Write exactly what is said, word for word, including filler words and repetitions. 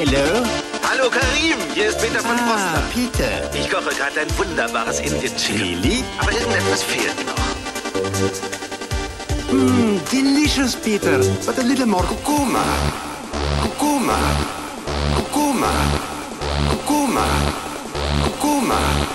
Hello? Hallo Karim, hier ist Peter von Ah, Foster. Peter. Ich koche gerade ein wunderbares Indian Chicken. Really? Aber irgendetwas fehlt noch. Mmm, delicious, Peter. But a little more kurkuma. Kurkuma. Kurkuma. Kurkuma. Kurkuma.